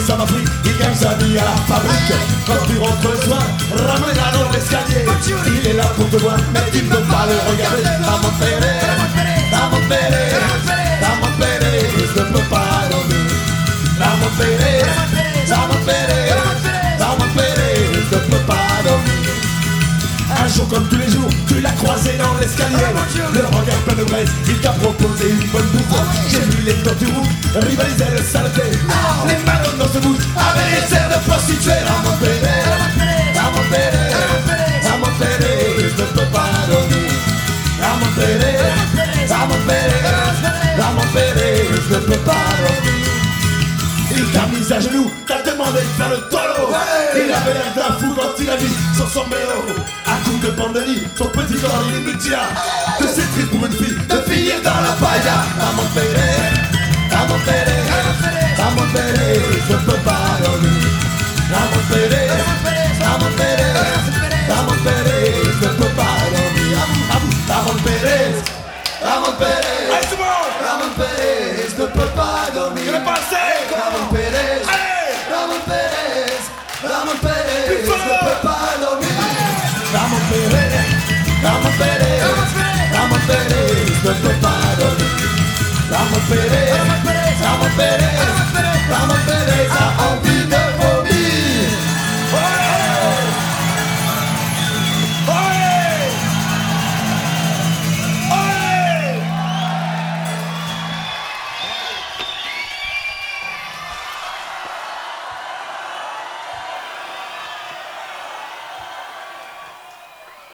ça m'a pris, il gagne sa vie à la fabrique. Quand tu rentres le soir, ramène à dans l'escalier. Il est là pour te voir, mais tu ne peux pas le regarder. Ramon Pérez, Ramon Pérez, Ramon Pérez, je ne peux pas dormir. Ramon Pérez, Ramon Pérez, Ramon Pérez, je ne peux pas dormir. Un jour comme tous les jours, tu l'as croisé dans l'escalier. Le regard plein de braise, il t'a proposé une bonne bouffe. J'ai vu les tortues rivaliser le saleté. Les mains dans ce bout, avec les airs de prostituées. Ramon Pérez, Ramon Pérez, Ramon Pérez, je ne peux pas dormir. Ramon Pérez, Ramon Pérez, Ramon Pérez, je ne peux pas dormir. Il t'a mis à genoux, t'a demandé de faire le tolo. Il avait l'air d'un fou quand il a mis son sombrero. À coup de bande de lit, son petit corps il est mutia. Que c'est triste pour une fille de finir dans la pailla. Ramon Pérez, Ramon Pérez, Ramon Pérez, je ne peux pas dormir. Ramon Pérez, Ramon Pérez, Ramon Pérez, je ne peux pas dormir. Ramon Pérez, Ramon Pérez, Ramon Pérez, je ne peux pas dormir. Ramon Pérez, Ramon Pérez, Ramon Pérez, je ne peux pas dormir. Ramon Pérez, Ramon Pérez, Ramon Pérez, je ne peux pas dormir. Ramon Pérez, Ramon Pérez, Ramon Pérez, Ramon Pérez.